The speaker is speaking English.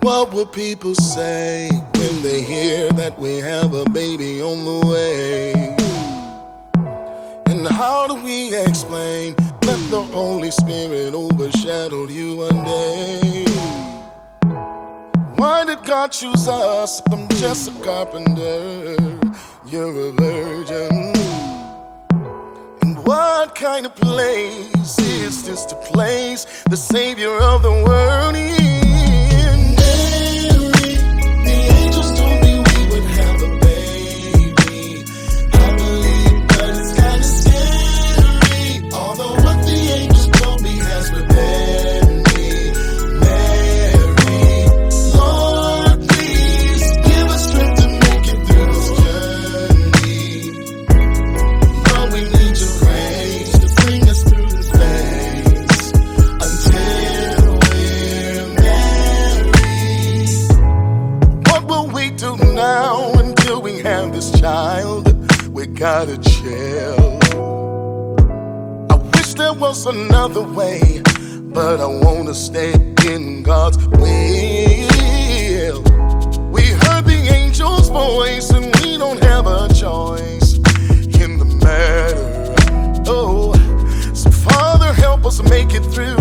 What will people say when they hear that we have a baby on the way? And how do we explain that the Holy Spirit overshadowed you one day? Why did God choose us? I'm just a carpenter, you're a virgin. And what kind of place is this to place the Savior of the world in? Mary, the angels told me we would have a baby. I believe, but it's kinda scary. Although what the angels told me has prepared me. Mary, Lord, please give us strength to make it through this journey. Lord, we need your grace to bring us through this phase until we're married. What will we do now until we have this child? We gotta chill. I wish there was another way, but I wanna stay in God's will. We heard the angel's voice and we don't have a choice in the matter. Oh, so Father, help us make it through